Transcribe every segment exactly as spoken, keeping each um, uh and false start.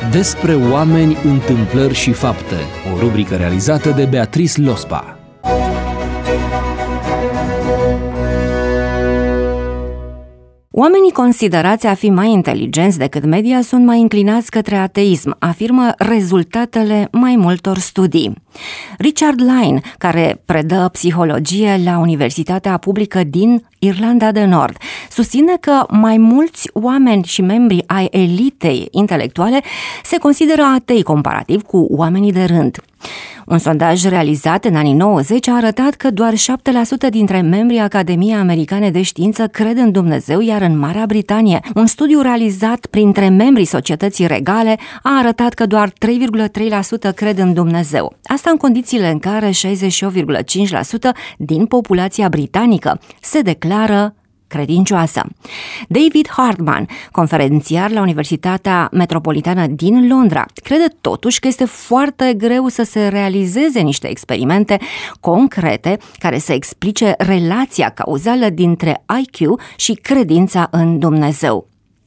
Despre oameni, întâmplări și fapte. O rubrică realizată de Beatrice Lospa. Oamenii considerați a fi mai inteligenți decât media sunt mai inclinați către ateism, afirmă rezultatele mai multor studii. Richard Lyne, care predă psihologie la Universitatea Publică din Irlanda de Nord, susține că mai mulți oameni și membri ai elitei intelectuale se consideră atei comparativ cu oamenii de rând. Un sondaj realizat în anii nouăzeci a arătat că doar șapte la sută dintre membrii Academiei Americane de Știință cred în Dumnezeu, iar în Marea Britanie, un studiu realizat printre membrii societății regale a arătat că doar trei virgulă trei la sută cred în Dumnezeu. Asta în condițiile în care șaizeci și opt virgulă cinci la sută din populația britanică se declară credincioasă. David Hartman, conferențiar la Universitatea Metropolitană din Londra, crede totuși că este foarte greu să se realizeze niște experimente concrete care să explice relația cauzală dintre I Q și credința în Dumnezeu.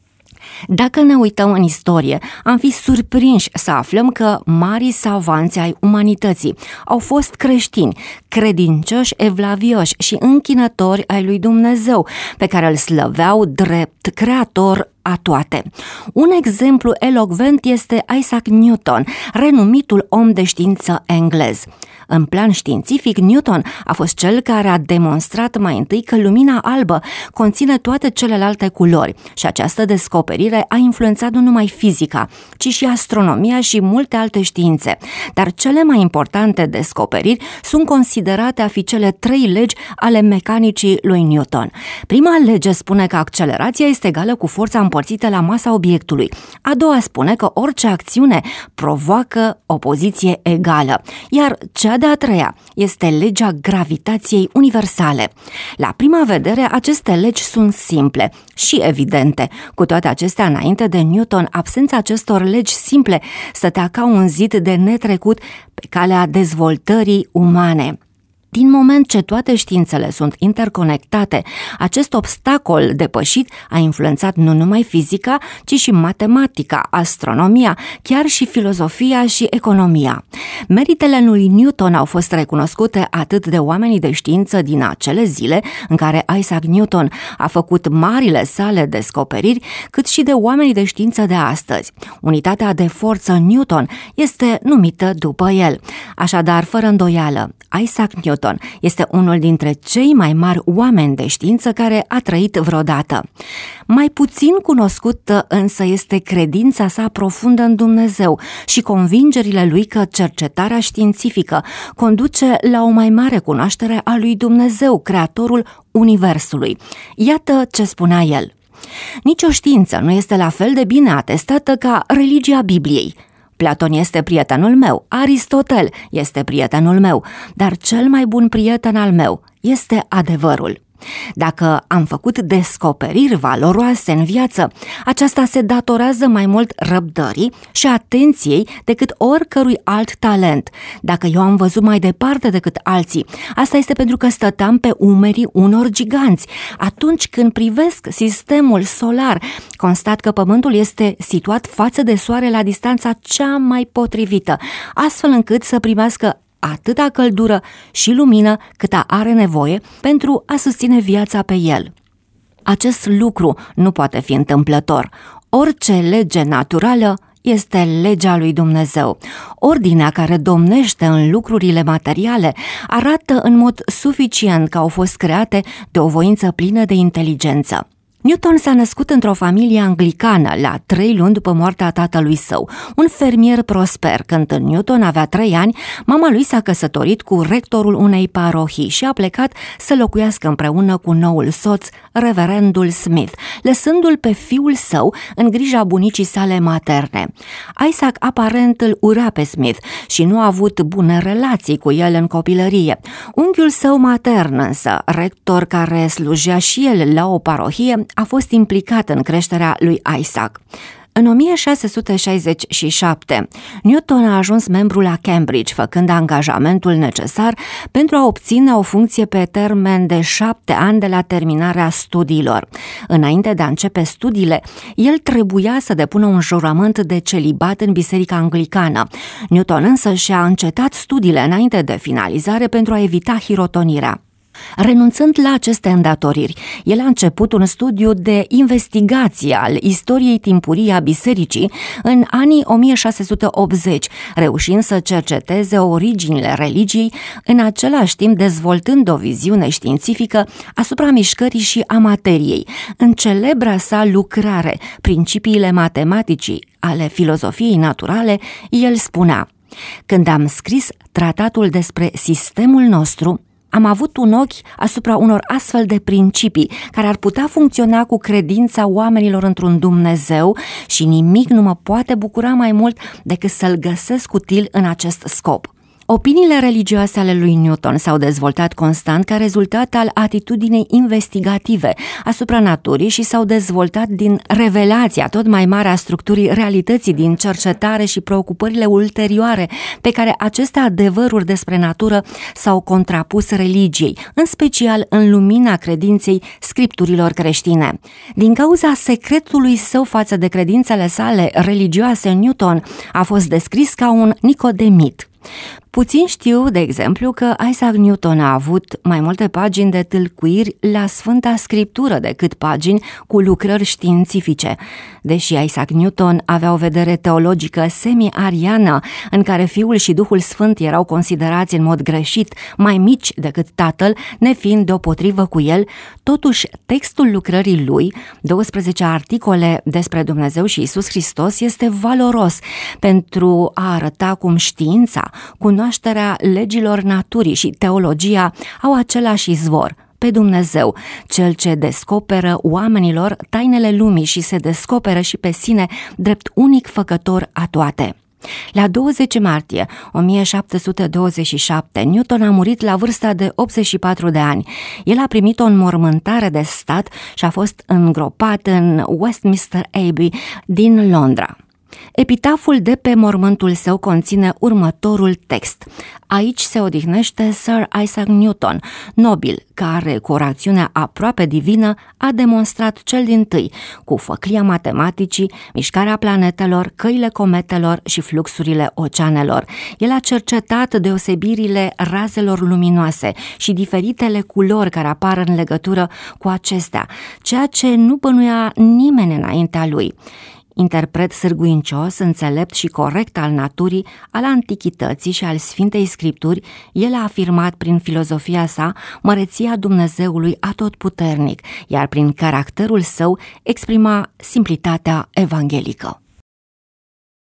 Dacă ne uităm în istorie, am fi surprinși să aflăm că marii savanți ai umanității au fost creștini, credincioși, evlavioși și închinători ai lui Dumnezeu, pe care îl slăveau drept creator a toate. Un exemplu elocvent este Isaac Newton, renumitul om de știință englez. În plan științific, Newton a fost cel care a demonstrat mai întâi că lumina albă conține toate celelalte culori și această descoperire a influențat nu numai fizica, ci și astronomia și multe alte științe. Dar cele mai importante descoperiri sunt considerate a fi cele trei legi ale mecanicii lui Newton. Prima lege spune că accelerația este egală cu forța împărțită la masa obiectului. A doua spune că orice acțiune provoacă o poziție egală, iar cea de-a treia este legea gravitației universale. La prima vedere, aceste legi sunt simple și evidente. Cu toate acestea, înainte de Newton, absența acestor legi simple stătea ca un zid de netrecut pe calea dezvoltării umane. Din moment ce toate științele sunt interconectate, acest obstacol depășit a influențat nu numai fizica, ci și matematica, astronomia, chiar și filozofia și economia. Meritele lui Newton au fost recunoscute atât de oamenii de știință din acele zile în care Isaac Newton a făcut marile sale descoperiri, cât și de oamenii de știință de astăzi. Unitatea de forță Newton este numită după el. Așadar, fără îndoială, Isaac Newton este unul dintre cei mai mari oameni de știință care a trăit vreodată. Mai puțin cunoscută însă este credința sa profundă în Dumnezeu și convingerile lui că cercetarea științifică conduce la o mai mare cunoaștere a lui Dumnezeu, creatorul Universului. Iată ce spunea el: nici o știință nu este la fel de bine atestată ca religia Bibliei. Platon este prietenul meu, Aristotel este prietenul meu, dar cel mai bun prieten al meu este adevărul. Dacă am făcut descoperiri valoroase în viață, aceasta se datorează mai mult răbdării și atenției decât oricărui alt talent. Dacă eu am văzut mai departe decât alții, asta este pentru că stăteam pe umerii unor giganți. Atunci când privesc sistemul solar, constat că Pământul este situat față de Soare la distanța cea mai potrivită, astfel încât să primească atâta căldură și lumină cât are nevoie pentru a susține viața pe el. Acest lucru nu poate fi întâmplător. Orice lege naturală este legea lui Dumnezeu. Ordinea care domnește în lucrurile materiale arată în mod suficient că au fost create de o voință plină de inteligență. Newton s-a născut într-o familie anglicană la trei luni după moartea tatălui său, un fermier prosper. Când Newton avea trei ani, mama lui s-a căsătorit cu rectorul unei parohii și a plecat să locuiască împreună cu noul soț, reverendul Smith, lăsându-l pe fiul său în grija bunicii sale materne. Isaac aparent îl urea pe Smith și nu a avut bune relații cu el în copilărie. Unchiul său matern însă, rector care slujea și el la o parohie, a fost implicat în creșterea lui Isaac. În o mie șase sute șaizeci și șapte, Newton a ajuns membru la Cambridge, făcând angajamentul necesar pentru a obține o funcție pe termen de șapte ani de la terminarea studiilor. Înainte de a începe studiile, el trebuia să depună un jurământ de celibat în Biserica Anglicană. Newton însă și-a încetat studiile înainte de finalizare pentru a evita hirotonirea. Renunțând la aceste îndatoriri, el a început un studiu de investigație al istoriei timpurii a bisericii în anii o mie șase sute optzeci, reușind să cerceteze originile religiei, în același timp dezvoltând o viziune științifică asupra mișcării și a materiei. În celebra sa lucrare, Principiile matematicii ale filozofiei naturale, el spunea: "Când am scris tratatul despre sistemul nostru, am avut un ochi asupra unor astfel de principii care ar putea funcționa cu credința oamenilor într-un Dumnezeu și nimic nu mă poate bucura mai mult decât să-l găsesc util în acest scop." Opiniile religioase ale lui Newton s-au dezvoltat constant ca rezultat al atitudinii investigative asupra naturii și s-au dezvoltat din revelația tot mai mare a structurii realității din cercetare și preocupările ulterioare pe care aceste adevăruri despre natură s-au contrapus religiei, în special în lumina credinței scripturilor creștine. Din cauza secretului său față de credințele sale religioase, Newton a fost descris ca un nicodemit. Puțin știu, de exemplu, că Isaac Newton a avut mai multe pagini de tâlcuiri la Sfânta Scriptură decât pagini cu lucrări științifice. Deși Isaac Newton avea o vedere teologică semi-ariană, în care Fiul și Duhul Sfânt erau considerați în mod greșit mai mici decât Tatăl, nefiind deopotrivă cu el, totuși textul lucrării lui, douăsprezece articole despre Dumnezeu și Iisus Hristos, este valoros pentru a arăta cum știința, cunoașterea legilor naturii și teologia au același izvor, pe Dumnezeu, cel ce descoperă oamenilor tainele lumii și se descoperă și pe sine drept unic făcător a toate. La douăzeci martie o mie șapte sute douăzeci și șapte, Newton a murit la vârsta de optzeci și patru de ani. El a primit o înmormântare de stat și a fost îngropat în Westminster Abbey din Londra. Epitaful de pe mormântul său conține următorul text: "Aici se odihnește Sir Isaac Newton, nobil, care, cu o rațiune aproape divină, a demonstrat cel dintâi, cu făclia matematicii, mișcarea planetelor, căile cometelor și fluxurile oceanelor. El a cercetat deosebirile razelor luminoase și diferitele culori care apar în legătură cu acestea, ceea ce nu bănuia nimeni înaintea lui. Interpret sârguincios, înțelept și corect al naturii, al antichității și al Sfintei Scripturi, el a afirmat prin filozofia sa măreția Dumnezeului atotputernic, iar prin caracterul său exprima simplitatea evanghelică."